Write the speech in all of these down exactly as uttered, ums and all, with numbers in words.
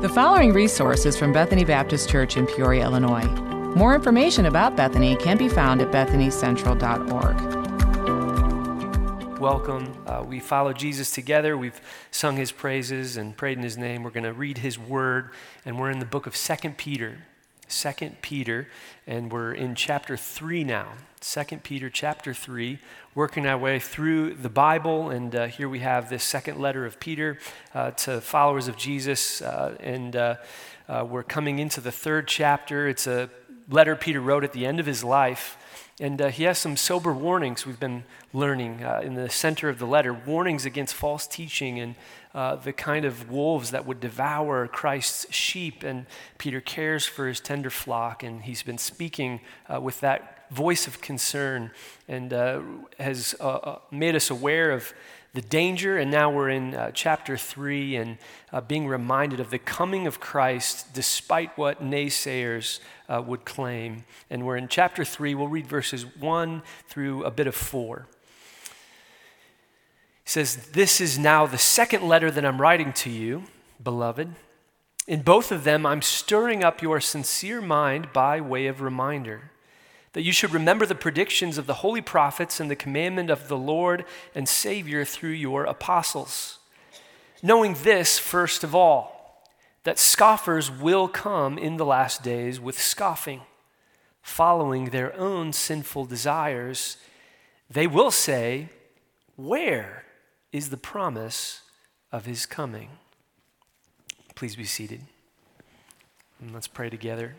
The following resource is from Bethany Baptist Church in Peoria, Illinois. More information about Bethany can be found at bethany central dot org. Welcome. Uh, we follow Jesus together. We've sung his praises and prayed in his name. We're going to read his word, and we're in the book of Second Peter. Second Peter, and we're in chapter three now. Second Peter chapter three, working our way through the Bible, and uh, here we have this second letter of Peter uh, to followers of Jesus, uh, and uh, uh, we're coming into the third chapter. It's a letter Peter wrote at the end of his life, and uh, he has some sober warnings we've been learning uh, in the center of the letter, warnings against false teaching and uh, the kind of wolves that would devour Christ's sheep, and Peter cares for his tender flock, and he's been speaking uh, with that voice of concern and uh, has uh, made us aware of the danger, and now we're in uh, chapter three and uh, being reminded of the coming of Christ despite what naysayers uh, would claim. And we're in chapter three. We'll read verses one through a bit of four. He says, "This is now the second letter that I'm writing to you, beloved. In both of them, I'm stirring up your sincere mind by way of reminder, that you should remember the predictions of the holy prophets and the commandment of the Lord and Savior through your apostles. Knowing this, first of all, that scoffers will come in the last days with scoffing, following their own sinful desires. They will say, 'Where is the promise of his coming?'" Please be seated. And let's pray together.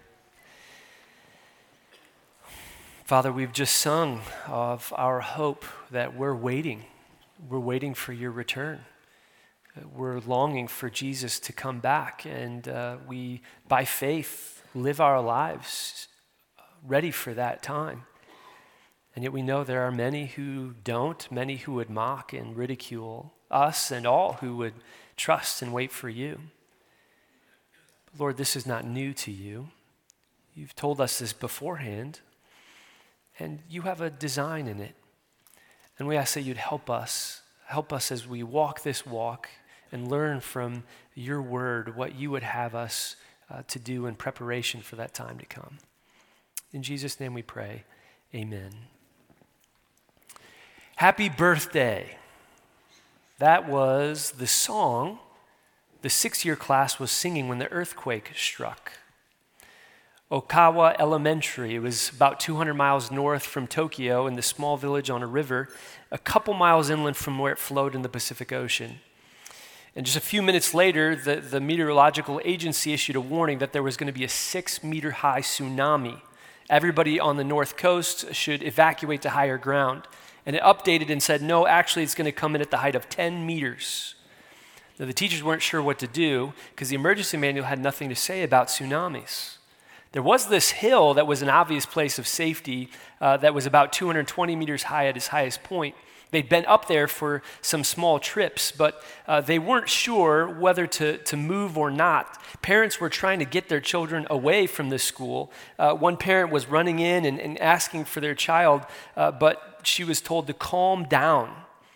Father, we've just sung of our hope that we're waiting. We're waiting for your return. We're longing for Jesus to come back, and uh, we, by faith, live our lives ready for that time. And yet we know there are many who don't, many who would mock and ridicule us, and all who would trust and wait for you. But Lord, this is not new to you. You've told us this beforehand. And you have a design in it. And we ask that you'd help us, help us as we walk this walk and learn from your word what you would have us uh, to do in preparation for that time to come. In Jesus' name we pray, amen. Happy birthday. That was the song the six-year class was singing when the earthquake struck. Okawa Elementary. It was about two hundred miles north from Tokyo in the small village on a river, a couple miles inland from where it flowed in the Pacific Ocean. And just a few minutes later, the, the meteorological agency issued a warning that there was going to be a six-meter high tsunami. Everybody on the north coast should evacuate to higher ground. And it updated and said, no, actually it's going to come in at the height of ten meters. Now, the teachers weren't sure what to do because the emergency manual had nothing to say about tsunamis. There was this hill that was an obvious place of safety uh, that was about two hundred twenty meters high at its highest point. They'd been up there for some small trips, but uh, they weren't sure whether to, to move or not. Parents were trying to get their children away from this school. Uh, one parent was running in and, and asking for their child, uh, but she was told to calm down.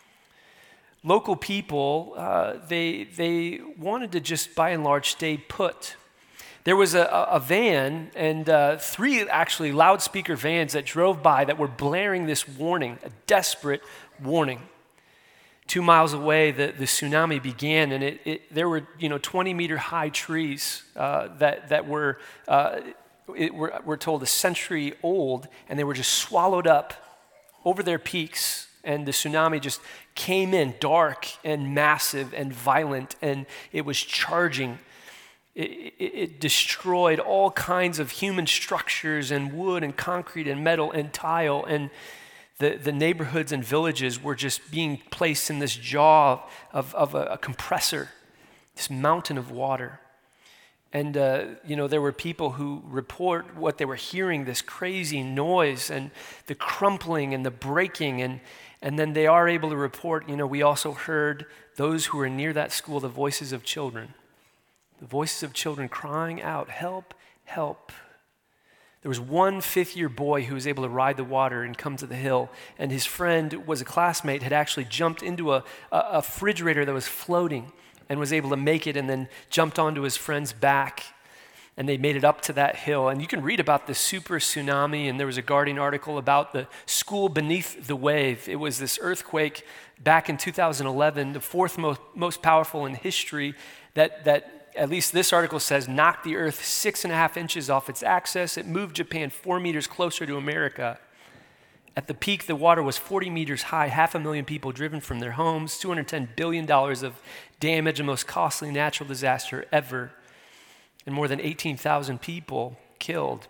Local people, uh, they, they wanted to just by and large stay put. There was a, a van and uh, three actually loudspeaker vans that drove by that were blaring this warning, a desperate warning. Two miles away, the, the tsunami began, and it, it, there were you know twenty meter high trees uh, that that were uh, it, were were told a century old, and they were just swallowed up over their peaks. And the tsunami just came in dark and massive and violent, and it was charging. It, it, it destroyed all kinds of human structures and wood and concrete and metal and tile, and the, the neighborhoods and villages were just being placed in this jaw of, of a, a compressor, this mountain of water. And, uh, you know, there were people who report what they were hearing, this crazy noise and the crumpling and the breaking, and, and then they are able to report, you know, we also heard those who were near that school, the voices of children. The voices of children crying out, "Help, help." There was one fifth-year boy who was able to ride the water and come to the hill, and his friend was a classmate, had actually jumped into a, a, a refrigerator that was floating, and was able to make it and then jumped onto his friend's back. And they made it up to that hill. And you can read about the super tsunami, and there was a Guardian article about the school beneath the wave. It was this earthquake back in two thousand eleven, the fourth most, most powerful in history, that, that at least this article says knocked the earth six and a half inches off its axis. It moved Japan four meters closer to America. At the peak, the water was forty meters high, half a million people driven from their homes, two hundred ten billion dollars of damage, the most costly natural disaster ever, and more than eighteen thousand people killed.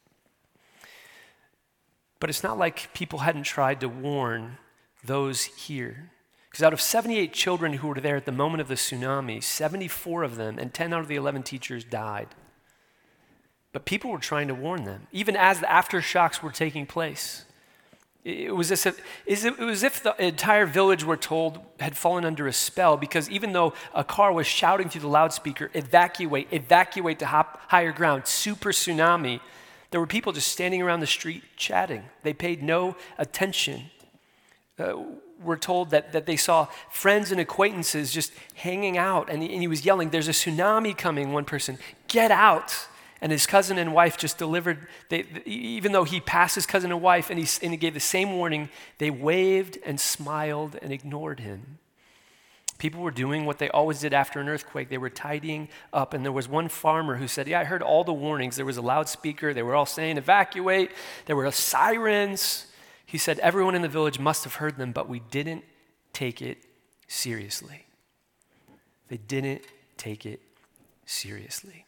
But it's not like people hadn't tried to warn those here. Because out of seventy-eight children who were there at the moment of the tsunami, seventy-four of them and ten out of the eleven teachers died. But people were trying to warn them, even as the aftershocks were taking place. It was as if, it was as if the entire village, we're told, had fallen under a spell, because even though a car was shouting through the loudspeaker, evacuate, evacuate to hop higher ground, super tsunami, there were people just standing around the street chatting. They paid no attention. Uh, we're told that, that they saw friends and acquaintances just hanging out, and he, and he was yelling, "There's a tsunami coming," one person, "Get out." And his cousin and wife just delivered, they, even though he passed his cousin and wife and he, and he gave the same warning, they waved and smiled and ignored him. People were doing what they always did after an earthquake. They were tidying up. And there was one farmer who said, "Yeah, I heard all the warnings. There was a loudspeaker. They were all saying evacuate. There were sirens." He said, "Everyone in the village must have heard them, but we didn't take it seriously." They didn't take it seriously.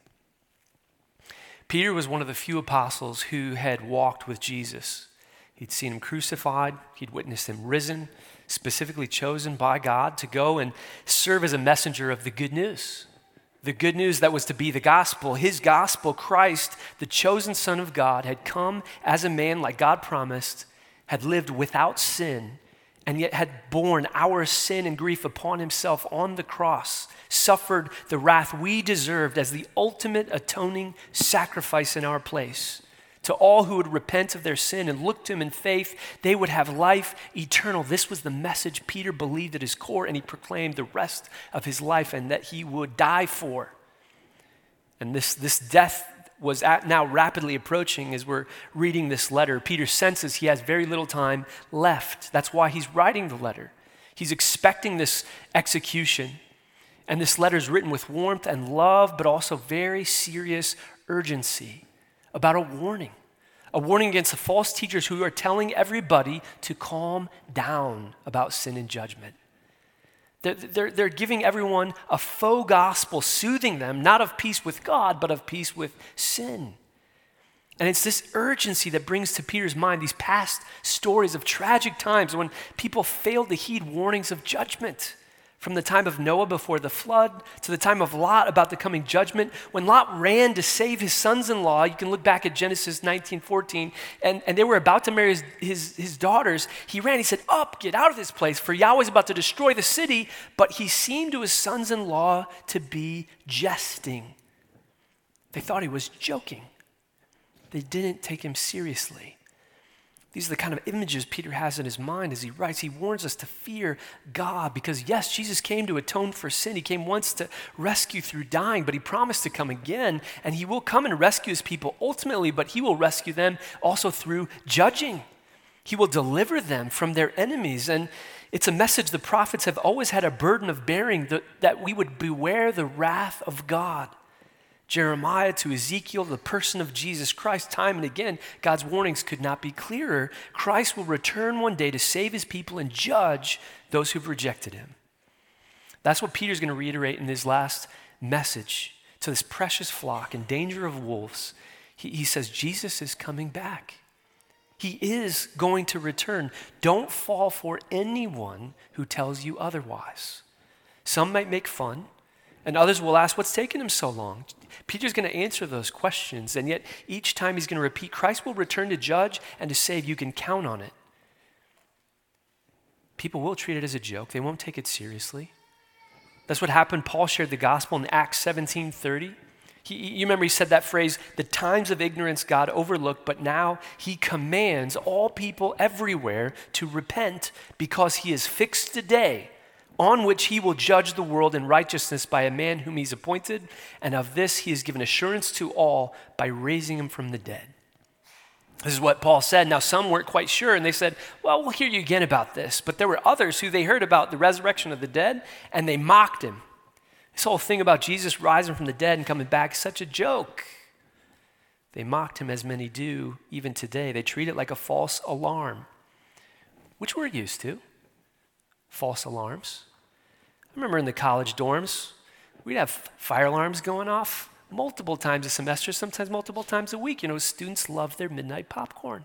Peter was one of the few apostles who had walked with Jesus. He'd seen him crucified. He'd witnessed him risen, specifically chosen by God to go and serve as a messenger of the good news. The good news that was to be the gospel. His gospel, Christ, the chosen Son of God, had come as a man like God promised, had lived without sin, and yet had borne our sin and grief upon himself on the cross, suffered the wrath we deserved as the ultimate atoning sacrifice in our place. To all who would repent of their sin and look to him in faith, they would have life eternal. This was the message Peter believed at his core, and he proclaimed the rest of his life, and that he would die for. And this, this death was at now rapidly approaching as we're reading this letter. Peter senses he has very little time left. That's why he's writing the letter. He's expecting this execution. And this letter is written with warmth and love, but also very serious urgency about a warning. A warning against the false teachers who are telling everybody to calm down about sin and judgment. They're, they're, they're giving everyone a faux gospel, soothing them, not of peace with God, but of peace with sin. And it's this urgency that brings to Peter's mind these past stories of tragic times when people failed to heed warnings of judgment. From the time of Noah before the flood to the time of Lot about the coming judgment. When Lot ran to save his sons-in-law, you can look back at Genesis nineteen fourteen, and, and they were about to marry his, his, his daughters. He ran, he said, "Up, get out of this place, for Yahweh's about to destroy the city." But he seemed to his sons-in-law to be jesting. They thought he was joking. They didn't take him seriously. These are the kind of images Peter has in his mind as he writes. He warns us to fear God because, yes, Jesus came to atone for sin. He came once to rescue through dying, but he promised to come again, and he will come and rescue his people ultimately, but he will rescue them also through judging. He will deliver them from their enemies, and it's a message the prophets have always had a burden of bearing, that, that we would beware the wrath of God. Jeremiah to Ezekiel, the person of Jesus Christ, time and again, God's warnings could not be clearer. Christ will return one day to save his people and judge those who've rejected him. That's what Peter's going to reiterate in his last message to this precious flock in danger of wolves. He, he says, Jesus is coming back. He is going to return. Don't fall for anyone who tells you otherwise. Some might make fun, and others will ask, what's taking him so long? Peter's going to answer those questions, and yet each time he's going to repeat, Christ will return to judge and to save. You can count on it. People will treat it as a joke. They won't take it seriously. That's what happened. Paul shared the gospel in Acts seventeen thirty. He, you remember he said that phrase, the times of ignorance God overlooked, but now he commands all people everywhere to repent because he has fixed a day on which he will judge the world in righteousness by a man whom he's appointed, and of this he has given assurance to all by raising him from the dead. This is what Paul said. Now, some weren't quite sure, and they said, well, we'll hear you again about this. But there were others who they heard about the resurrection of the dead, and they mocked him. This whole thing about Jesus rising from the dead and coming back is such a joke. They mocked him as many do even today. They treat it like a false alarm, which we're used to, false alarms. I remember in the college dorms, we'd have fire alarms going off multiple times a semester, sometimes multiple times a week. You know, students love their midnight popcorn.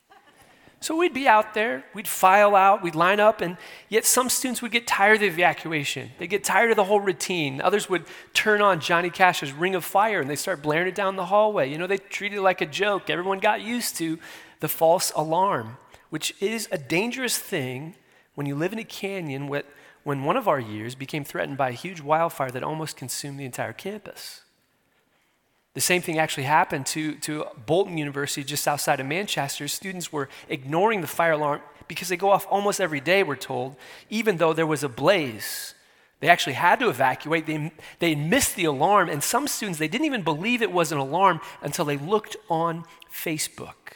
So we'd be out there, we'd file out, we'd line up, and yet some students would get tired of the evacuation. They'd get tired of the whole routine. Others would turn on Johnny Cash's Ring of Fire and they start blaring it down the hallway. You know, they treated it like a joke. Everyone got used to the false alarm, which is a dangerous thing when you live in a canyon with, when one of our years became threatened by a huge wildfire that almost consumed the entire campus. The same thing actually happened to, to Bolton University just outside of Manchester. Students were ignoring the fire alarm because they go off almost every day, we're told, even though there was a blaze. They actually had to evacuate. They, they missed the alarm, and some students, they didn't even believe it was an alarm until they looked on Facebook.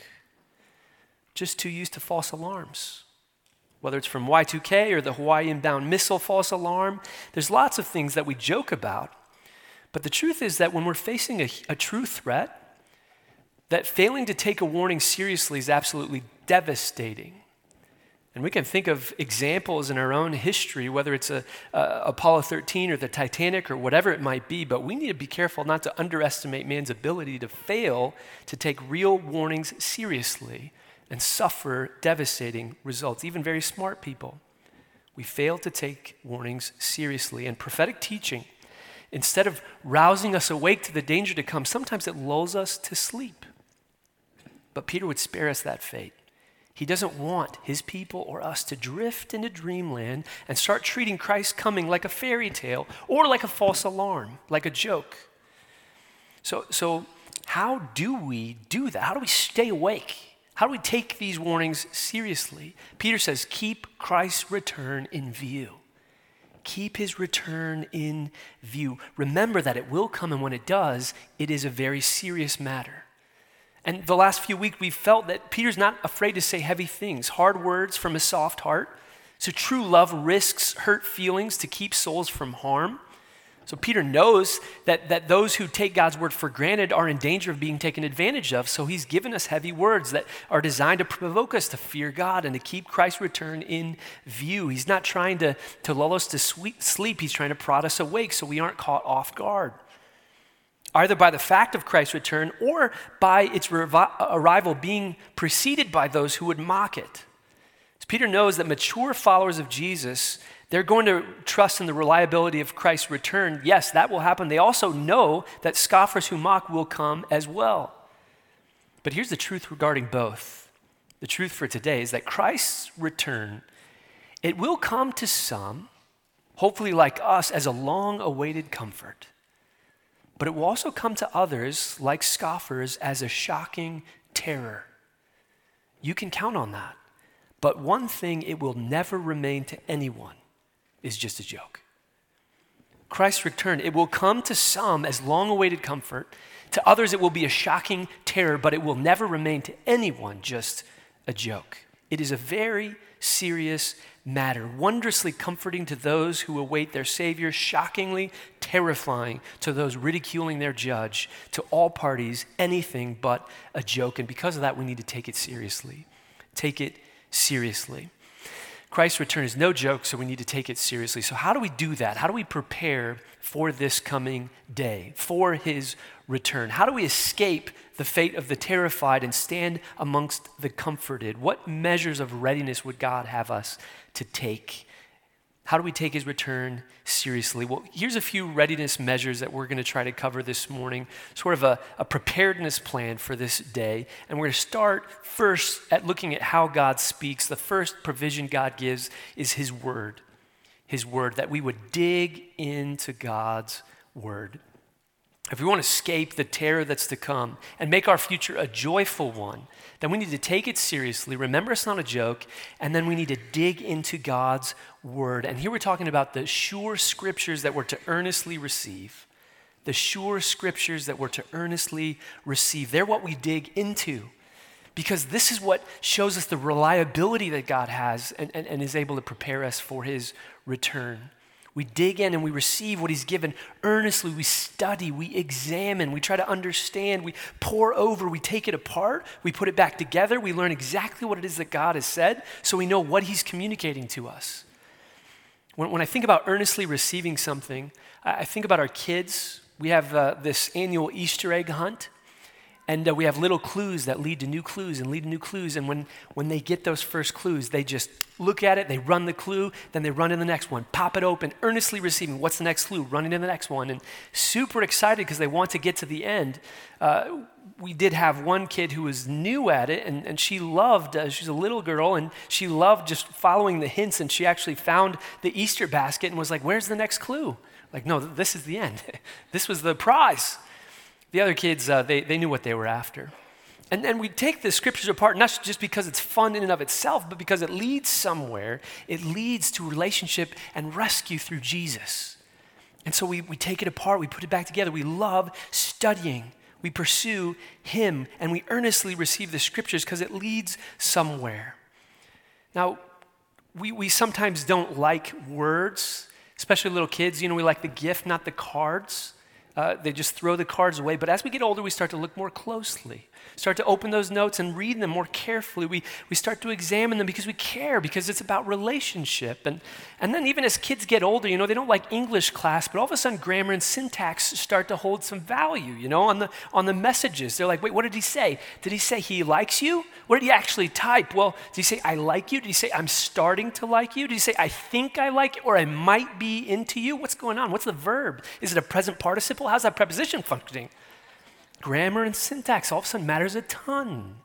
Just too used to false alarms. Whether it's from Y two K or the Hawaii inbound missile false alarm, there's lots of things that we joke about. But the truth is that when we're facing a, a true threat, that failing to take a warning seriously is absolutely devastating. And we can think of examples in our own history, whether it's a, a Apollo thirteen or the Titanic or whatever it might be, but we need to be careful not to underestimate man's ability to fail to take real warnings seriously and suffer devastating results. Even very smart people, we fail to take warnings seriously. And prophetic teaching, instead of rousing us awake to the danger to come, sometimes it lulls us to sleep. But Peter would spare us that fate. He doesn't want his people or us to drift into dreamland and start treating Christ's coming like a fairy tale or like a false alarm, like a joke. So, so how do we do that? How do we stay awake? How do we take these warnings seriously? Peter says, keep Christ's return in view. Keep his return in view. Remember that it will come, and when it does, it is a very serious matter. And the last few weeks, we've felt that Peter's not afraid to say heavy things, hard words from a soft heart. So true love risks hurt feelings to keep souls from harm. So Peter knows that, that those who take God's word for granted are in danger of being taken advantage of. So he's given us heavy words that are designed to provoke us to fear God and to keep Christ's return in view. He's not trying to, to lull us to sweet sleep. He's trying to prod us awake so we aren't caught off guard, either by the fact of Christ's return or by its revi- arrival being preceded by those who would mock it. So Peter knows that mature followers of Jesus, they're going to trust in the reliability of Christ's return. Yes, that will happen. They also know that scoffers who mock will come as well. But here's the truth regarding both. The truth for today is that Christ's return, it will come to some, hopefully like us, as a long-awaited comfort. But it will also come to others, like scoffers, as a shocking terror. You can count on that. But one thing it will never remain to anyone is just a joke. Christ's return, it will come to some as long-awaited comfort. To others, it will be a shocking terror, but it will never remain to anyone just a joke. It is a very serious matter, wondrously comforting to those who await their Savior, shockingly terrifying to those ridiculing their judge, to all parties, anything but a joke. And because of that, we need to take it seriously. Take it seriously. Christ's return is no joke, so we need to take it seriously. So how do we do that? How do we prepare for this coming day, for his return? How do we escape the fate of the terrified and stand amongst the comforted? What measures of readiness would God have us to take? How do we take his return seriously? Well, here's a few readiness measures that we're going to try to cover this morning, sort of a, a preparedness plan for this day. And we're going to start first at looking at how God speaks. The first provision God gives is his word, his word, that we would dig into God's word. if we want to escape the terror that's to come and make our future a joyful one, then we need to take it seriously, remember it's not a joke, and then we need to dig into God's word. And here we're talking about the sure scriptures that we're to earnestly receive. The sure scriptures that we're to earnestly receive. They're what we dig into, because this is what shows us the reliability that God has and, and, and is able to prepare us for his return. We dig in and we receive what he's given earnestly. We study, we examine, we try to understand, we pour over, we take it apart, we put it back together, we learn exactly what it is that God has said so we know what he's communicating to us. When, when I think about earnestly receiving something, I, I think about our kids. We have uh, this annual Easter egg hunt. And uh, we have little clues that lead to new clues and lead to new clues. And when, when they get those first clues, they just look at it, they run the clue, then they run to the next one, pop it open, earnestly receiving, what's the next clue, running to the next one. And super excited because they want to get to the end. Uh, we did have one kid who was new at it, and, and she loved, uh, she's a little girl, and she loved just following the hints, and she actually found the Easter basket and was like, where's the next clue? Like, no, this is the end. This was the prize. The other kids, uh, they, they knew what they were after. And then we take the scriptures apart, not just because it's fun in and of itself, but because it leads somewhere. It leads to relationship and rescue through Jesus. And so we, we take it apart, we put it back together. We love studying. We pursue him, and we earnestly receive the scriptures because it leads somewhere. Now, we, we sometimes don't like words, especially little kids. You know, we like the gift, not the cards. Uh, they just throw the cards away. But as we get older, we start to look more closely, start to open those notes and read them more carefully. We we start to examine them because we care, because it's about relationship. And, and then even as kids get older, you know, they don't like English class, but all of a sudden grammar and syntax start to hold some value, you know, on the on the messages. They're like, wait, what did he say? Did he say he likes you? What did he actually type? Well, did he say I like you? Did he say I'm starting to like you? Did he say I think I like you, or I might be into you? What's going on? What's the verb? Is it a present participle? How's that preposition functioning? Grammar and syntax all of a sudden matters a ton.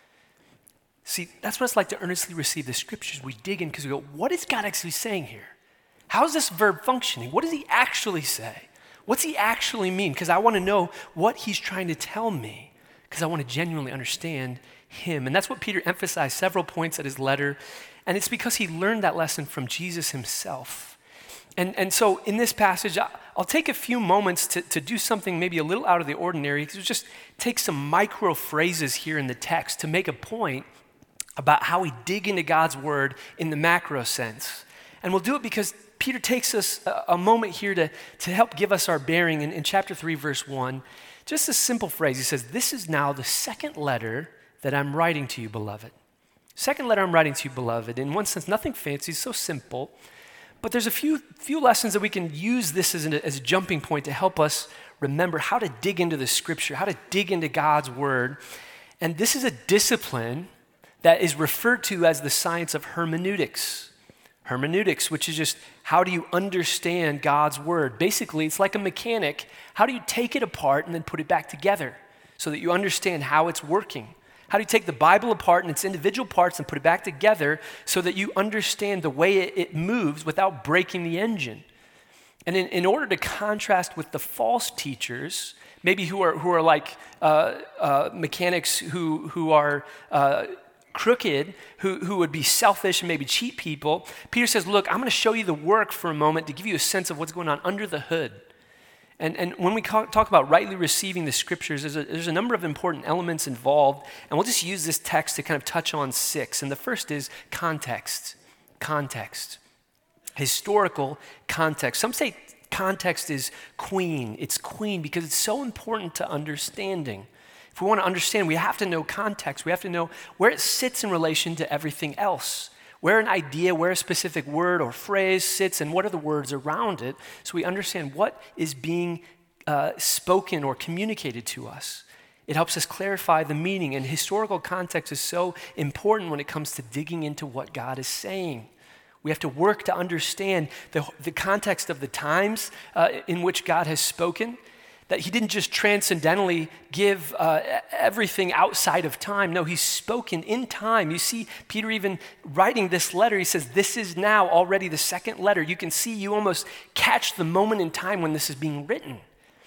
See, that's what it's like to earnestly receive the scriptures. We dig in because we go, what is God actually saying here? How is this verb functioning? What does he actually say? What's he actually mean? Because I want to know what he's trying to tell me, because I want to genuinely understand him. And that's what Peter emphasized several points at his letter. And it's because he learned that lesson from Jesus himself. And, and so in this passage, I'll take a few moments to, to do something maybe a little out of the ordinary, to just take some micro phrases here in the text to make a point about how we dig into God's word in the macro sense. And we'll do it because Peter takes us a, a moment here to, to help give us our bearing in, in chapter three, verse one. Just a simple phrase. He says, this is now the second letter that I'm writing to you, beloved. Second letter I'm writing to you, beloved. In one sense, nothing fancy, so simple. But there's a few few lessons that we can use this as, an, as a jumping point to help us remember how to dig into the scripture, how to dig into God's word. And this is a discipline that is referred to as the science of hermeneutics. Hermeneutics, which is just how do you understand God's word? Basically, it's like a mechanic. How do you take it apart and then put it back together so that you understand how it's working? How do you take the Bible apart in its individual parts and put it back together so that you understand the way it, it moves without breaking the engine? And in, in order to contrast with the false teachers, maybe who are who are like uh, uh, mechanics who who are uh, crooked, who who would be selfish and maybe cheat people, Peter says, look, I'm going to show you the work for a moment to give you a sense of what's going on under the hood. And, and when we talk about rightly receiving the scriptures, there's a, there's a number of important elements involved, and we'll just use this text to kind of touch on six. And the first is context. Context. Historical context. Some say context is queen. It's queen because it's so important to understanding. If we want to understand, we have to know context. We have to know where it sits in relation to everything else. Where an idea, where a specific word or phrase sits, and what are the words around it, so we understand what is being uh, spoken or communicated to us. It helps us clarify the meaning, and historical context is so important when it comes to digging into what God is saying. We have to work to understand the, the context of the times uh, in which God has spoken, that he didn't just transcendentally give uh, everything outside of time. No, he's spoken in time. You see Peter even writing this letter, he says, this is now already the second letter. You can see, you almost catch the moment in time when this is being written.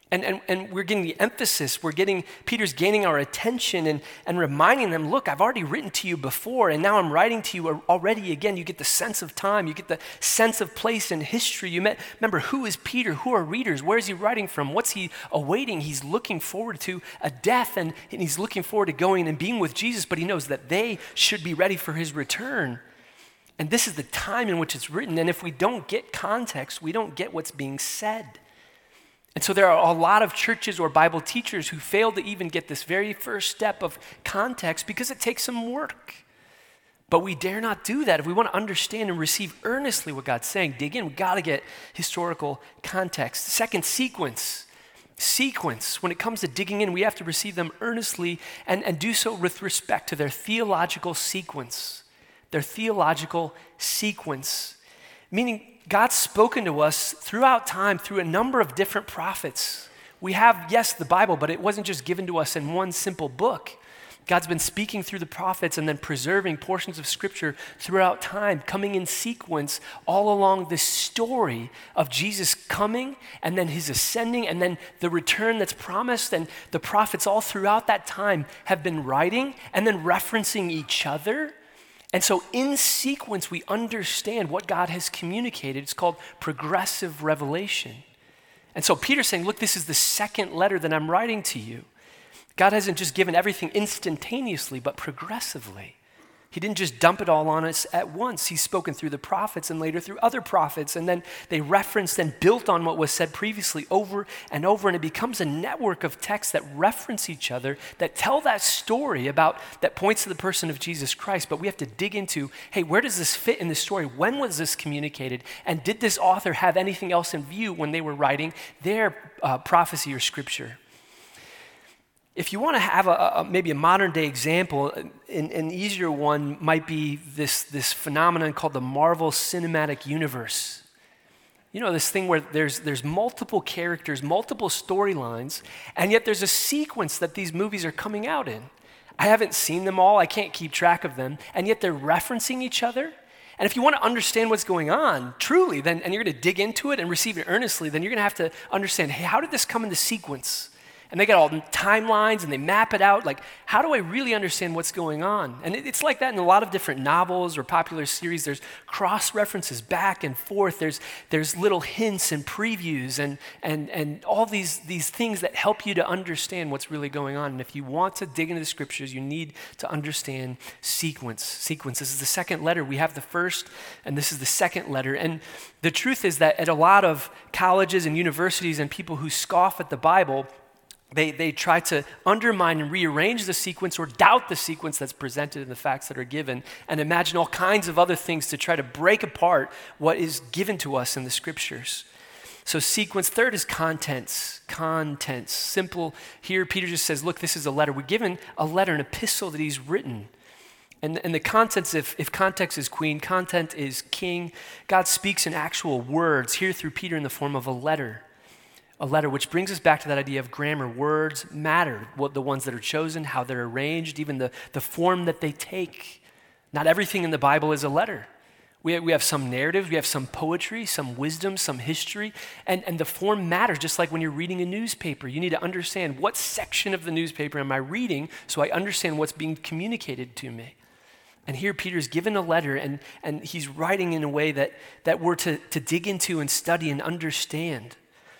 And, and, and we're getting the emphasis, we're getting, Peter's gaining our attention and, and reminding them, look, I've already written to you before, and now I'm writing to you already again. You get the sense of time, you get the sense of place in history. You met, remember, who is Peter? Who are readers? Where is he writing from? What's he awaiting? He's looking forward to a death, and, and he's looking forward to going and being with Jesus, but he knows that they should be ready for his return. And this is the time in which it's written, and if we don't get context, we don't get what's being said. And so there are a lot of churches or Bible teachers who fail to even get this very first step of context because it takes some work. But we dare not do that. If we want to understand and receive earnestly what God's saying, dig in, we've got to get historical context. Second, sequence. Sequence. When it comes to digging in, we have to receive them earnestly and, and do so with respect to their theological sequence. Their theological sequence. Meaning, God's spoken to us throughout time through a number of different prophets. We have, yes, the Bible, but it wasn't just given to us in one simple book. God's been speaking through the prophets and then preserving portions of Scripture throughout time, coming in sequence all along this story of Jesus coming and then his ascending and then the return that's promised. And the prophets all throughout that time have been writing and then referencing each other. And so in sequence, we understand what God has communicated. It's called progressive revelation. And so Peter's saying, look, this is the second letter that I'm writing to you. God hasn't just given everything instantaneously, but progressively. He didn't just dump it all on us at once. He's spoken through the prophets and later through other prophets. And then they referenced and built on what was said previously over and over. And it becomes a network of texts that reference each other, that tell that story about, that points to the person of Jesus Christ. But we have to dig into, hey, where does this fit in the story? When was this communicated? And did this author have anything else in view when they were writing their uh, prophecy or scripture? If you want to have a, a maybe a modern day example, an, an easier one might be this, this phenomenon called the Marvel Cinematic Universe. You know, this thing where there's, there's multiple characters, multiple storylines, and yet there's a sequence that these movies are coming out in. I haven't seen them all, I can't keep track of them, and yet they're referencing each other. And if you want to understand what's going on, truly, then and you're going to dig into it and receive it earnestly, then you're going to have to understand, hey, how did this come into sequence? And they got all the timelines and they map it out. Like, how do I really understand what's going on? And it, it's like that in a lot of different novels or popular series. There's cross-references back and forth. There's there's little hints and previews and and and all these, these things that help you to understand what's really going on. And if you want to dig into the scriptures, you need to understand sequence. Sequence. This is the second letter. We have the first, and this is the second letter. And the truth is that at a lot of colleges and universities and people who scoff at the Bible, They they try to undermine and rearrange the sequence or doubt the sequence that's presented in the facts that are given and imagine all kinds of other things to try to break apart what is given to us in the scriptures. So sequence. Third is contents. Contents. Simple. Here Peter just says, look, this is a letter. We're given a letter, an epistle that he's written. And, and the contents, if, if context is queen, content is king. God speaks in actual words here through Peter in the form of a letter. A letter, which brings us back to that idea of grammar. Words matter, what the ones that are chosen, how they're arranged, even the, the form that they take. Not everything in the Bible is a letter. We have, we have some narratives, we have some poetry, some wisdom, some history, and, and the form matters, just like when you're reading a newspaper. You need to understand what section of the newspaper am I reading so I understand what's being communicated to me. And here Peter's given a letter, and, and he's writing in a way that, that we're to, to dig into and study and understand.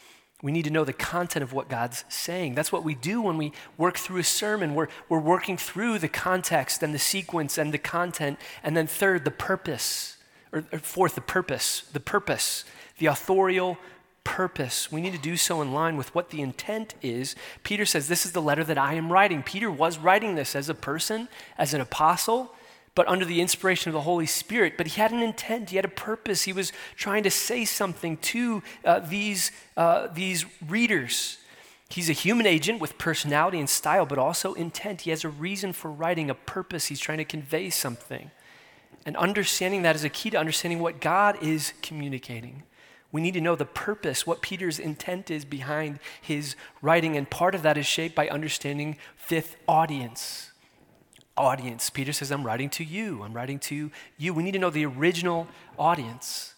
We need to know the content of what God's saying. That's what we do when we work through a sermon. We're, we're working through the context and the sequence and the content. And then third, the purpose. Or, or fourth, the purpose. The purpose. The authorial purpose. We need to do so in line with what the intent is. Peter says, this is the letter that I am writing. Peter was writing this as a person, as an apostle, but under the inspiration of the Holy Spirit. But he had an intent, he had a purpose. He was trying to say something to uh, these, uh, these readers. He's a human agent with personality and style, but also intent. He has a reason for writing, a purpose. He's trying to convey something. And understanding that is a key to understanding what God is communicating. We need to know the purpose, what Peter's intent is behind his writing. And part of that is shaped by understanding fifth, audience. Audience. Peter says, I'm writing to you. I'm writing to you. We need to know the original audience.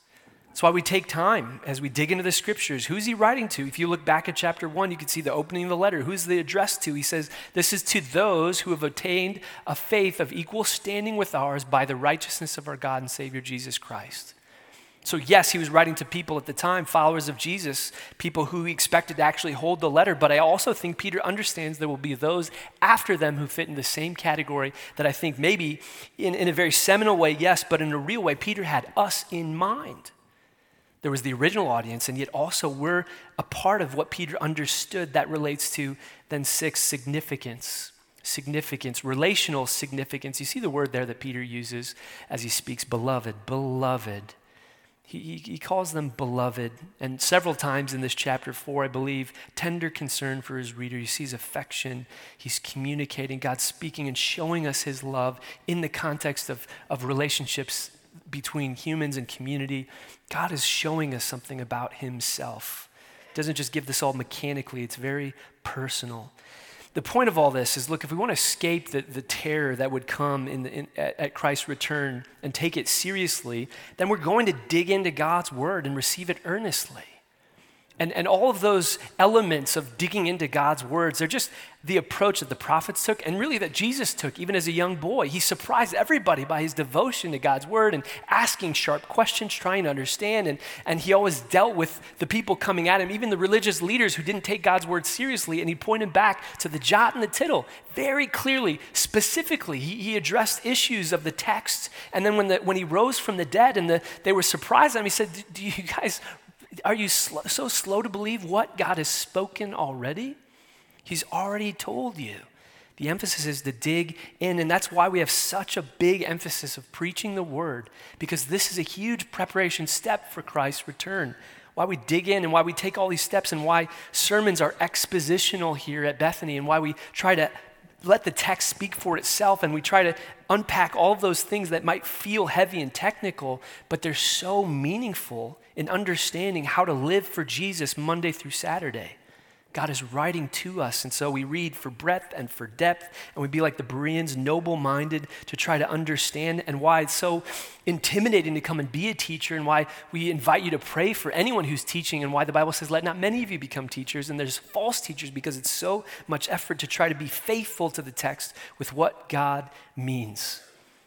That's why we take time as we dig into the scriptures. Who's he writing to? If you look back at chapter one, you can see the opening of the letter. Who's the address to? He says, this is to those who have attained a faith of equal standing with ours by the righteousness of our God and Savior Jesus Christ. So yes, he was writing to people at the time, followers of Jesus, people who he expected to actually hold the letter. But I also think Peter understands there will be those after them who fit in the same category that I think maybe in, in a very seminal way, yes, but in a real way, Peter had us in mind. There was the original audience, and yet also we're a part of what Peter understood that relates to then six, significance. Significance, relational significance. You see the word there that Peter uses as he speaks, beloved, beloved. He, he calls them beloved, and several times in this chapter four, I believe, tender concern for his reader. You see his affection. He's communicating, God speaking and showing us his love in the context of, of relationships between humans and community. God is showing us something about himself. He doesn't just give this all mechanically, it's very personal. The point of all this is, look, if we want to escape the, the terror that would come in, the, in at, at Christ's return and take it seriously, then we're going to dig into God's word and receive it earnestly. And, and all of those elements of digging into God's words, they're just the approach that the prophets took and really that Jesus took even as a young boy. He surprised everybody by his devotion to God's word and asking sharp questions, trying to understand. And, and he always dealt with the people coming at him, even the religious leaders who didn't take God's word seriously. And he pointed back to the jot and the tittle very clearly, specifically. He, he addressed issues of the text. And then when, the, when he rose from the dead and the, they were surprised at him, he said, do you guys... Are you sl- so slow to believe what God has spoken already? He's already told you. The emphasis is to dig in, and that's why we have such a big emphasis of preaching the word, because this is a huge preparation step for Christ's return. Why we dig in and why we take all these steps and why sermons are expositional here at Bethany and why we try to let the text speak for itself and we try to unpack all of those things that might feel heavy and technical, but they're so meaningful in understanding how to live for Jesus Monday through Saturday. God is writing to us, and so we read for breadth and for depth, and we be like the Bereans, noble-minded to try to understand, and why it's so intimidating to come and be a teacher, and why we invite you to pray for anyone who's teaching, and why the Bible says, let not many of you become teachers, and there's false teachers because it's so much effort to try to be faithful to the text with what God means.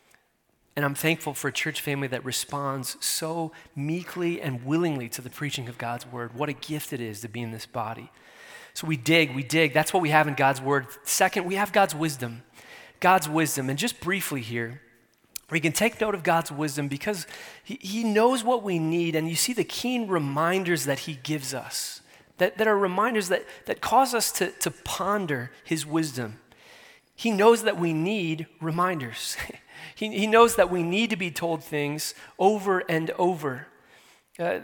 And I'm thankful for a church family that responds so meekly and willingly to the preaching of God's word. What a gift it is to be in this body. So we dig, we dig. That's what we have in God's word. Second, we have God's wisdom. God's wisdom. And just briefly here, we can take note of God's wisdom because he, he knows what we need, and you see the keen reminders that he gives us, that, that are reminders that, that cause us to, to ponder his wisdom. He knows that we need reminders. he, he knows that we need to be told things over and over. Uh,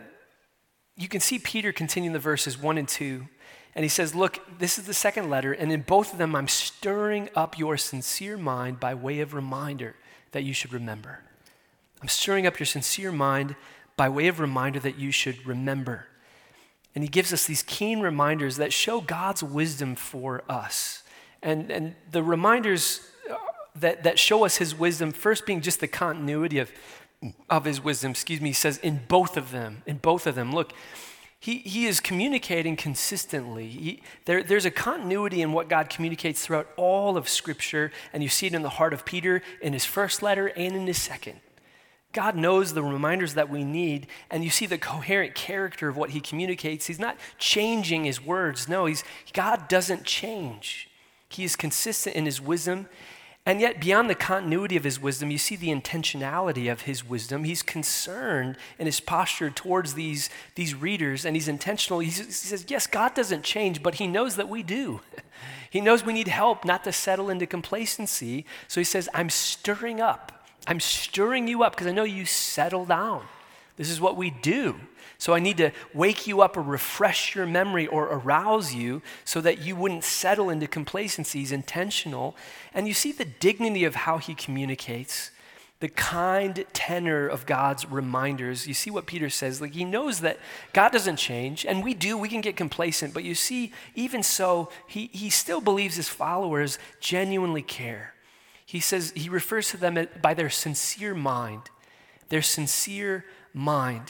you can see Peter continuing the verses one and two. And he says, look, this is the second letter, and in both of them, I'm stirring up your sincere mind by way of reminder that you should remember. I'm stirring up your sincere mind by way of reminder that you should remember. And he gives us these keen reminders that show God's wisdom for us. And, and the reminders that, that show us his wisdom, first being just the continuity of, of his wisdom, excuse me, he says in both of them, in both of them, look, He, he is communicating consistently. He, there, there's a continuity in what God communicates throughout all of Scripture, and you see it in the heart of Peter in his first letter and in his second. God knows the reminders that we need, and you see the coherent character of what he communicates. He's not changing his words. No, he's, God doesn't change. He is consistent in his wisdom. And yet, beyond the continuity of his wisdom, you see the intentionality of his wisdom. He's concerned in his posture towards these, these readers, and he's intentional. He's, he says, yes, God doesn't change, but he knows that we do. He knows we need help not to settle into complacency. So he says, I'm stirring up. I'm stirring you up because I know you settle down. This is what we do. So I need to wake you up or refresh your memory or arouse you so that you wouldn't settle into complacency. He's intentional. And you see the dignity of how he communicates, the kind tenor of God's reminders. You see what Peter says. Like he knows that God doesn't change, and we do. We can get complacent. But you see, even so, he, he still believes his followers genuinely care. He says, he refers to them by their sincere mind, their sincere mind.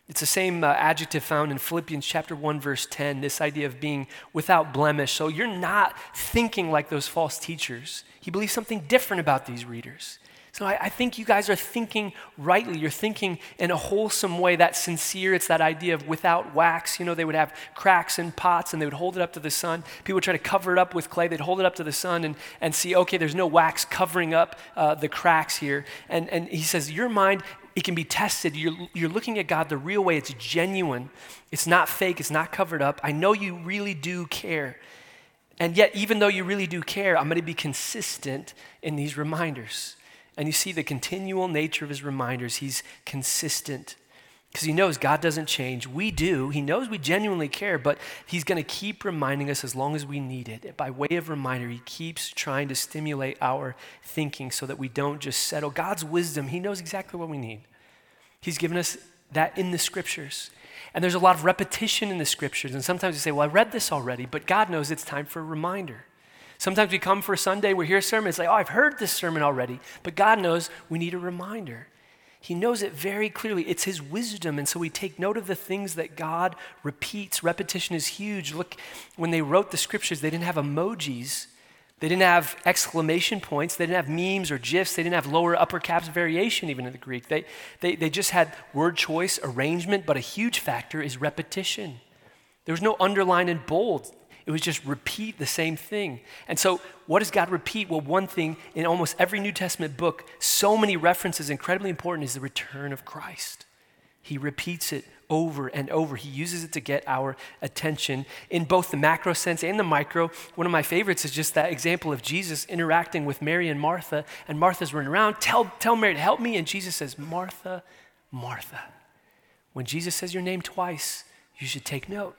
It's the same uh, adjective found in Philippians chapter one, verse ten, this idea of being without blemish. So you're not thinking like those false teachers. He believes something different about these readers. So I, I think you guys are thinking rightly. You're thinking in a wholesome way, that's sincere. It's that idea of without wax. You know, they would have cracks in pots and they would hold it up to the sun. People would try to cover it up with clay. They'd hold it up to the sun and, and see, okay, there's no wax covering up uh, the cracks here. And, and he says, your mind, it can be tested. You're, you're looking at God the real way. It's genuine. It's not fake. It's not covered up. I know you really do care. And yet, even though you really do care, I'm going to be consistent in these reminders. And you see the continual nature of his reminders. He's consistent because he knows God doesn't change. We do. He knows we genuinely care, but he's going to keep reminding us as long as we need it. By way of reminder, he keeps trying to stimulate our thinking so that we don't just settle. God's wisdom, he knows exactly what we need. He's given us that in the scriptures. And there's a lot of repetition in the scriptures. And sometimes we say, well, I read this already, but God knows it's time for a reminder. Sometimes we come for a Sunday, we hear a sermon, it's like, oh, I've heard this sermon already. But God knows we need a reminder. He knows it very clearly. It's his wisdom. And so we take note of the things that God repeats. Repetition is huge. Look, when they wrote the scriptures, they didn't have emojis. They didn't have exclamation points. They didn't have memes or GIFs. They didn't have lower, upper caps variation even in the Greek. They, they, they just had word choice, arrangement, but a huge factor is repetition. There was no underline and bold. It was just repeat the same thing. And so what does God repeat? Well, one thing in almost every New Testament book, so many references, incredibly important, is the return of Christ. He repeats it over and over. He uses it to get our attention in both the macro sense and the micro. One of my favorites is just that example of Jesus interacting with Mary and Martha, and Martha's running around, tell, tell Mary to help me, and Jesus says, Martha, Martha. When Jesus says your name twice, you should take note.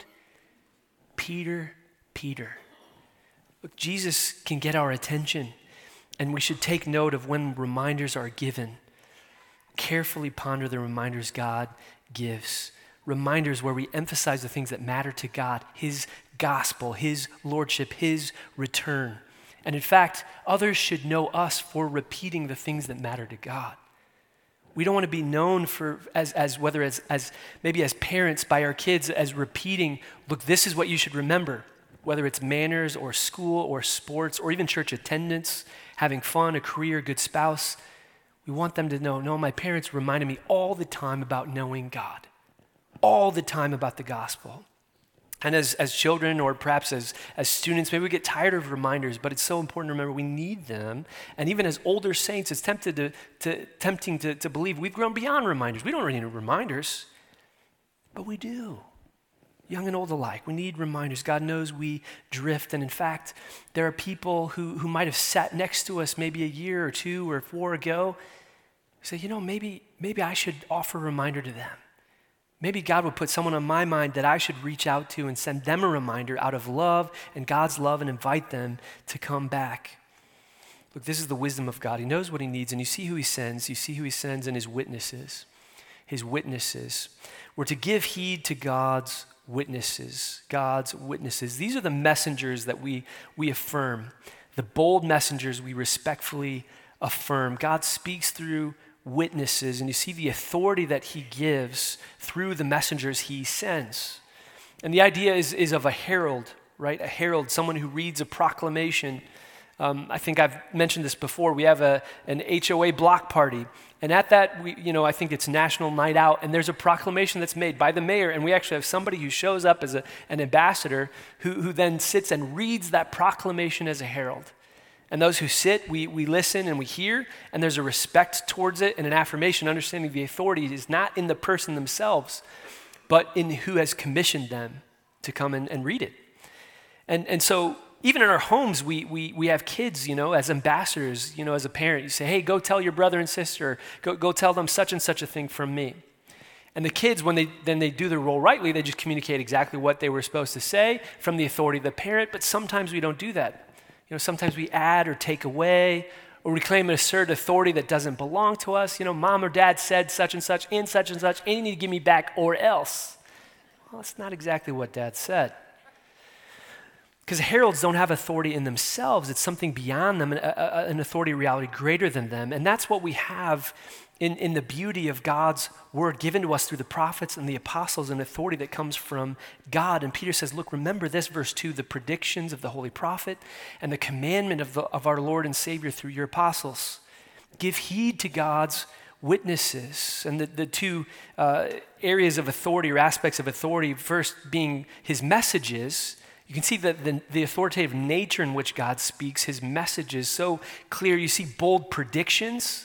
Peter, Peter. Look, Jesus can get our attention, and we should take note of when reminders are given. Carefully ponder the reminders God gives. Reminders where we emphasize the things that matter to God, his gospel, his lordship, his return. And in fact, others should know us for repeating the things that matter to God. We don't want to be known for as, as whether as, as maybe as parents by our kids as repeating, look, this is what you should remember, whether it's manners or school or sports or even church attendance, having fun, a career, a good spouse. We want them to know, no, my parents reminded me all the time about knowing God, all the time about the gospel. And as, as children or perhaps as, as students, maybe we get tired of reminders, but it's so important to remember we need them. And even as older saints, it's tempted to, to, tempting to, to believe we've grown beyond reminders. We don't really need reminders, but we do. Young and old alike, we need reminders. God knows we drift. And in fact, there are people who, who might have sat next to us maybe a year or two or four ago, say, you know, maybe, maybe I should offer a reminder to them. Maybe God would put someone on my mind that I should reach out to and send them a reminder out of love and God's love and invite them to come back. Look, this is the wisdom of God. He knows what he needs, and you see who he sends. You see who he sends in his witnesses. His witnesses. We're to give heed to God's witnesses. God's witnesses. These are the messengers that we, we affirm. The bold messengers we respectfully affirm. God speaks through witnesses, and you see the authority that he gives through the messengers he sends. And the idea is, is of a herald, right? A herald, someone who reads a proclamation. Um, I think I've mentioned this before. We have a, an H O A block party, and at that, we, you know, I think it's National Night Out, and there's a proclamation that's made by the mayor, and we actually have somebody who shows up as a, an ambassador who, who then sits and reads that proclamation as a herald. And those who sit, we, we listen and we hear, and there's a respect towards it and an affirmation, understanding the authority is not in the person themselves, but in who has commissioned them to come and, and read it. And, and so even in our homes, we, we, we have kids, you know, as ambassadors, you know, as a parent, you say, hey, go tell your brother and sister, go, go tell them such and such a thing from me. And the kids, when they then they do their role rightly, they just communicate exactly what they were supposed to say from the authority of the parent, but sometimes we don't do that. You know, sometimes we add or take away, or we claim an assert authority that doesn't belong to us. You know, mom or dad said such and such and such and such, and you need to give me back or else. Well, that's not exactly what dad said. Because heralds don't have authority in themselves. It's something beyond them, an, a, an authority reality greater than them. And that's what we have in, in the beauty of God's word given to us through the prophets and the apostles and authority that comes from God. And Peter says, look, remember this, verse two, the predictions of the holy prophet and the commandment of, the, of our Lord and Savior through your apostles. Give heed to God's witnesses. And the, the two uh, areas of authority or aspects of authority, first being his messages. You can see that the, the authoritative nature in which God speaks, his message is so clear. You see bold predictions.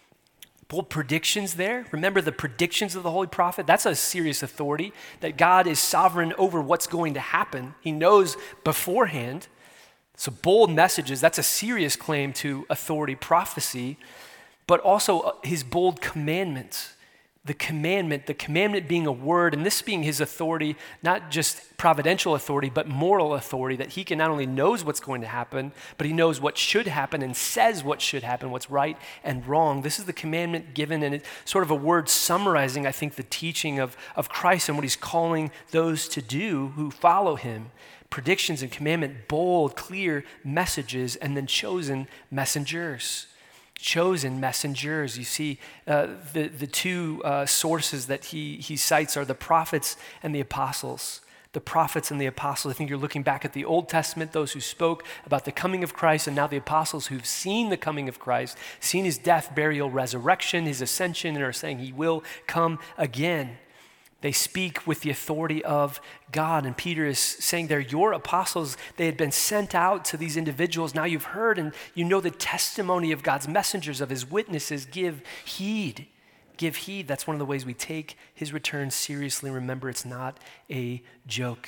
Bold predictions there. Remember the predictions of the holy prophet? That's a serious authority, that God is sovereign over what's going to happen. He knows beforehand. So bold messages, that's a serious claim to authority, prophecy, but also his bold commandments. The commandment, the commandment being a word, and this being his authority, not just providential authority, but moral authority, that he can not only knows what's going to happen, but he knows what should happen and says what should happen, what's right and wrong. This is the commandment given, and it's sort of a word summarizing, I think, the teaching of, of Christ and what he's calling those to do who follow him. Predictions and commandment, bold, clear messages, and then chosen messengers. Chosen messengers. You see, uh, the, the two uh, sources that he, he cites are the prophets and the apostles. The prophets and the apostles. I think you're looking back at the Old Testament, those who spoke about the coming of Christ, and now the apostles who've seen the coming of Christ, seen his death, burial, resurrection, his ascension, and are saying he will come again. They speak with the authority of God. And Peter is saying they're your apostles. They had been sent out to these individuals. Now you've heard and you know the testimony of God's messengers, of his witnesses. Give heed. Give heed. That's one of the ways we take his return seriously. Remember, it's not a joke.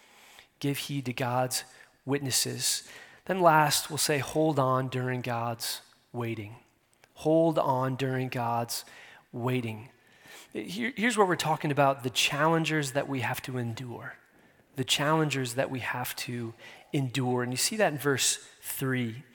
Give heed to God's witnesses. Then last, we'll say hold on during God's waiting. Hold on during God's waiting. Here, here's where we're talking about the challengers that we have to endure. The challengers that we have to endure. And you see that in verse three.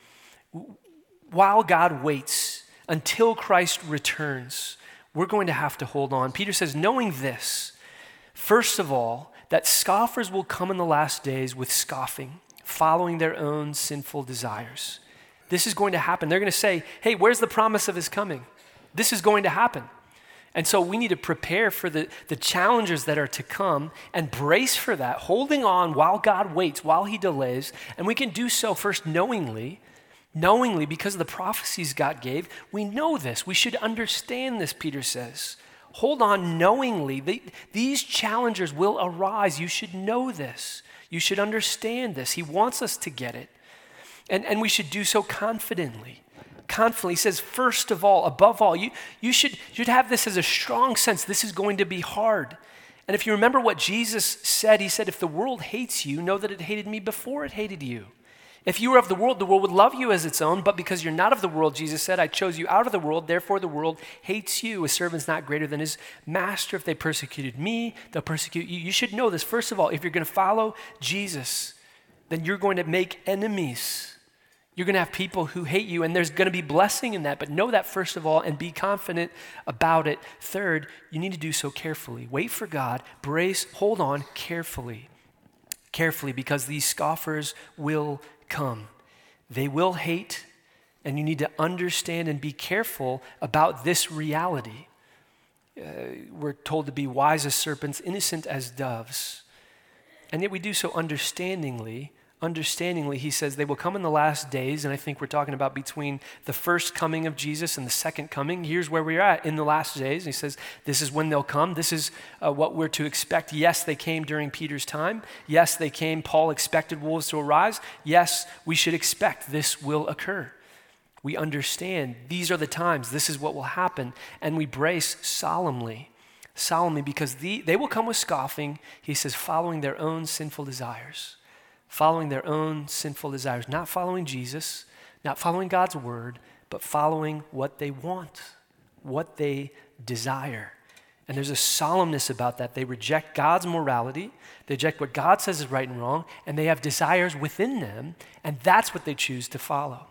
While God waits until Christ returns, we're going to have to hold on. Peter says, knowing this, first of all, that scoffers will come in the last days with scoffing, following their own sinful desires. This is going to happen. They're going to say, hey, where's the promise of his coming? This is going to happen. And so we need to prepare for the, the challenges that are to come and brace for that, holding on while God waits, while he delays. And we can do so first knowingly, knowingly because of the prophecies God gave. We know this. We should understand this, Peter says. Hold on knowingly. They, these challengers will arise. You should know this. You should understand this. He wants us to get it. And, and we should do so confidently. Confidently, he says, first of all, above all, you, you should, should have this as a strong sense. This is going to be hard. And if you remember what Jesus said, he said, if the world hates you, know that it hated me before it hated you. If you were of the world, the world would love you as its own, but because you're not of the world, Jesus said, I chose you out of the world, therefore the world hates you. A servant's not greater than his master. If they persecuted me, they'll persecute you. You should know this. First of all, if you're going to follow Jesus, then you're going to make enemies. You're going to have people who hate you, and there's going to be blessing in that. But know that first of all and be confident about it. Third, you need to do so carefully. Wait for God. Brace, hold on carefully. Carefully, because these scoffers will come. They will hate, and you need to understand and be careful about this reality. Uh, we're told to be wise as serpents, innocent as doves. And yet we do so understandingly. Understandingly, he says they will come in the last days, and I think we're talking about between the first coming of Jesus and the second coming. Here's where we're at in the last days. He says this is when they'll come. This is uh, what we're to expect. Yes, they came during Peter's time. Yes, they came. Paul expected wolves to arise. Yes, we should expect this will occur. We understand these are the times. This is what will happen, and we brace solemnly, solemnly, because the, they will come with scoffing, he says, following their own sinful desires. Following their own sinful desires, not following Jesus, not following God's word, but following what they want, what they desire. And there's a solemnness about that. They reject God's morality, they reject what God says is right and wrong, and they have desires within them, and that's what they choose to follow.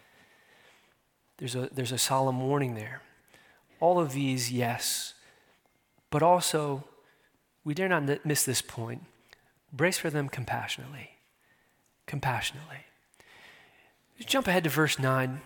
There's a, there's a solemn warning there. All of these, yes, but also, we dare not miss this point. Brace for them compassionately. Compassionately. Just jump ahead to verse nine.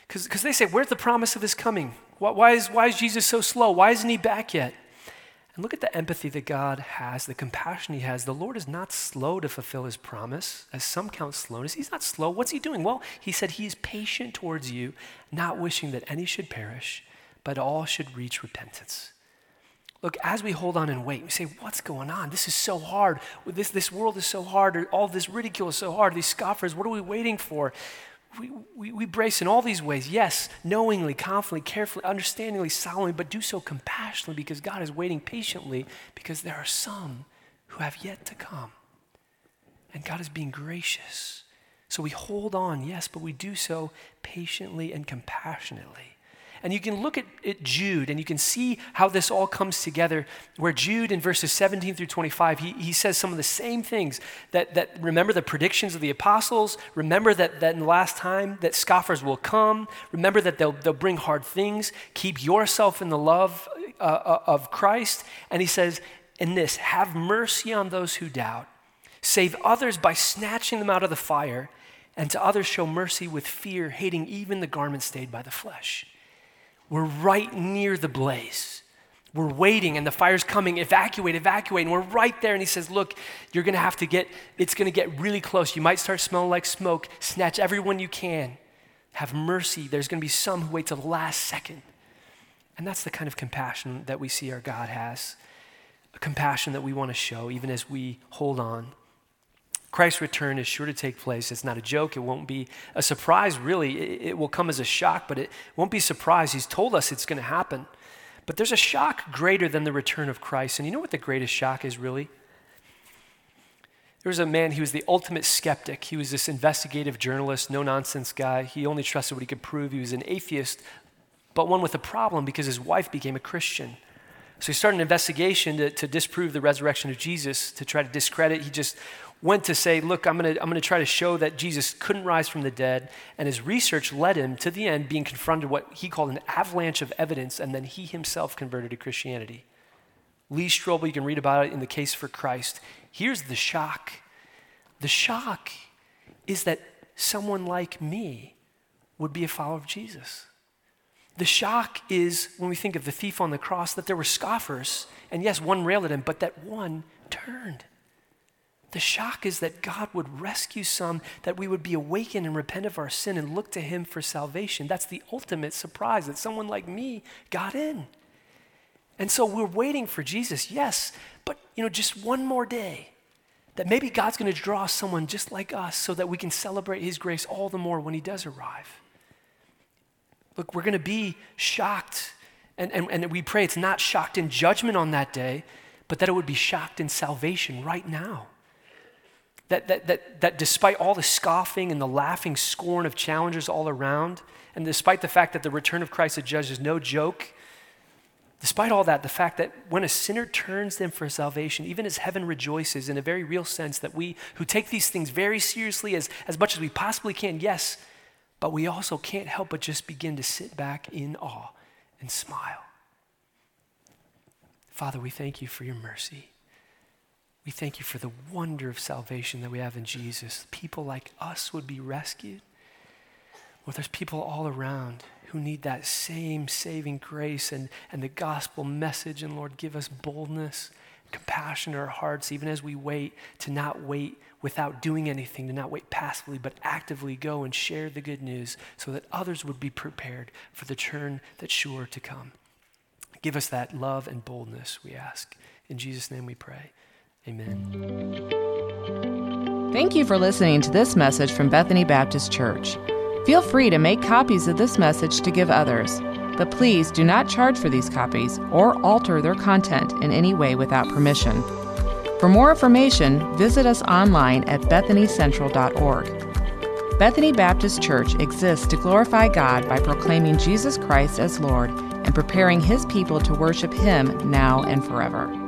Because they say, where's the promise of his coming? Why, why, is, why is Jesus so slow? Why isn't he back yet? And look at the empathy that God has, the compassion he has. The Lord is not slow to fulfill his promise, as some count slowness. He's not slow. What's he doing? Well, he said he is patient towards you, not wishing that any should perish, but all should reach repentance. Look, as we hold on and wait, we say, what's going on? This is so hard. This, this world is so hard. All this ridicule is so hard. These scoffers, what are we waiting for? We, we, we brace in all these ways, yes, knowingly, confidently, carefully, understandingly, solemnly, but do so compassionately because God is waiting patiently because there are some who have yet to come. And God is being gracious. So we hold on, yes, but we do so patiently and compassionately. And you can look at, at Jude and you can see how this all comes together, where Jude in verses seventeen through twenty-five, he, he says some of the same things that, that remember the predictions of the apostles, remember that, that in the last time that scoffers will come, remember that they'll, they'll bring hard things, keep yourself in the love uh, of Christ. And he says in this, have mercy on those who doubt, save others by snatching them out of the fire, and to others show mercy with fear, hating even the garment stained by the flesh. We're right near the blaze. We're waiting and the fire's coming, evacuate, evacuate, and we're right there. And he says, look, you're gonna have to get, it's gonna get really close. You might start smelling like smoke. Snatch everyone you can. Have mercy. There's gonna be some who wait till the last second. And that's the kind of compassion that we see our God has. A compassion that we wanna show even as we hold on. Christ's return is sure to take place. It's not a joke. It won't be a surprise, really. It, it will come as a shock, but it won't be a surprise. He's told us it's going to happen. But there's a shock greater than the return of Christ. And you know what the greatest shock is, really? There was a man, he was the ultimate skeptic. He was this investigative journalist, no-nonsense guy. He only trusted what he could prove. He was an atheist, but one with a problem because his wife became a Christian. So he started an investigation to, to disprove the resurrection of Jesus, to try to discredit. He just went to say, look, I'm going to I'm going to try to show that Jesus couldn't rise from the dead. And his research led him to the end being confronted what he called an avalanche of evidence, and then he himself converted to Christianity. Lee Strobel, you can read about it in The Case for Christ. Here's the shock. The shock is that someone like me would be a follower of Jesus. The shock is, when we think of the thief on the cross, that there were scoffers, and yes, one railed at him, but that one turned. The shock is that God would rescue some, that we would be awakened and repent of our sin and look to him for salvation. That's the ultimate surprise, that someone like me got in. And so we're waiting for Jesus, yes, but you know, just one more day, that maybe God's going to draw someone just like us so that we can celebrate his grace all the more when he does arrive. Look, we're going to be shocked, and, and, and we pray it's not shocked in judgment on that day, but that it would be shocked in salvation right now. That, that, that, that despite all the scoffing and the laughing scorn of challengers all around, and despite the fact that the return of Christ as judge is no joke, despite all that, the fact that when a sinner turns them for salvation, even as heaven rejoices in a very real sense, that we who take these things very seriously as, as much as we possibly can, yes, but we also can't help but just begin to sit back in awe and smile. Father, we thank you for your mercy. We thank you for the wonder of salvation that we have in Jesus. People like us would be rescued. Well, there's people all around who need that same saving grace and, and the gospel message. And Lord, give us boldness, compassion in our hearts, even as we wait, to not wait without doing anything, to not wait passively, but actively go and share the good news so that others would be prepared for the turn that's sure to come. Give us that love and boldness, we ask. In Jesus' name we pray. Amen. Thank you for listening to this message from Bethany Baptist Church. Feel free to make copies of this message to give others, but please do not charge for these copies or alter their content in any way without permission. For more information, visit us online at bethany central dot org. Bethany Baptist Church exists to glorify God by proclaiming Jesus Christ as Lord and preparing his people to worship him now and forever.